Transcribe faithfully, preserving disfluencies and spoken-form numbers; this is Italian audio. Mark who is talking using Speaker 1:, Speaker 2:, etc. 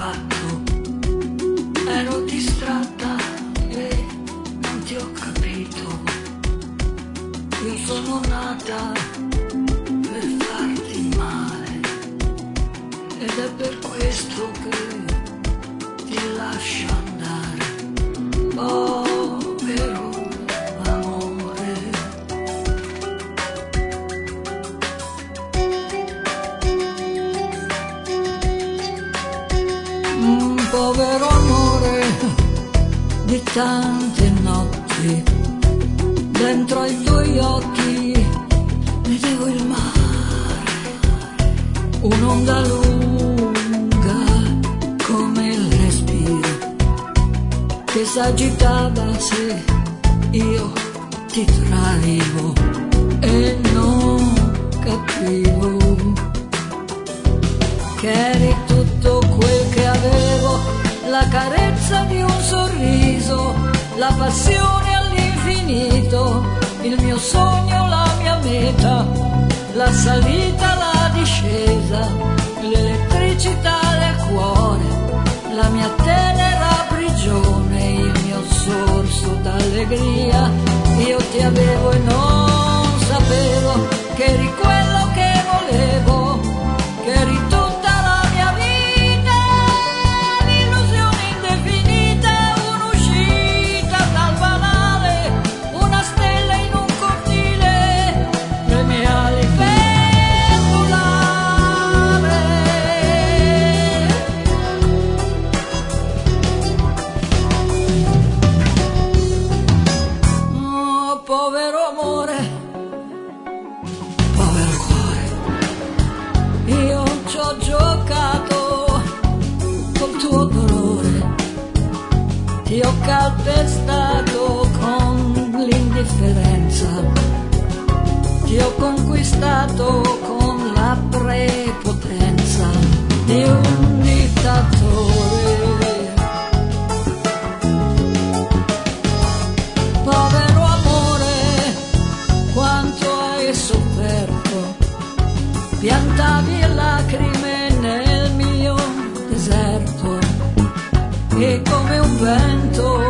Speaker 1: fatto? Ero distratta e non ti ho capito. Io sono nata per farti male ed è per questo che ti lascio andare, povero amore. Mm, povero amore di tante notti, dentro ai tuoi occhi vedevo il mare, un'onda lunga come il respiro che s'agitava se io ti tradivo e non capivo che eri tutto quel che avevo, la carezza di un sorriso, la passione all'infinito, il mio sogno, la mia meta, la salita, la discesa, l'elettricità del cuore, la mia tenera prigione, il mio sorso d'allegria. Io ti avevo e non sapevo che eri quello che volevo, che eri tutta la mia vita, l'illusione indefinita, un'uscita dal banale, una stella in un cortile, le mie ali per volare. Oh, povero amore, povero cuore, io ci ho giocato col tuo dolore, ti ho calpestato con l'indifferenza, ti ho conquistato con la prepotenza di un dittatore. Povero amore, quanto hai sofferto, piantavi lacrime nel mio deserto e come un vento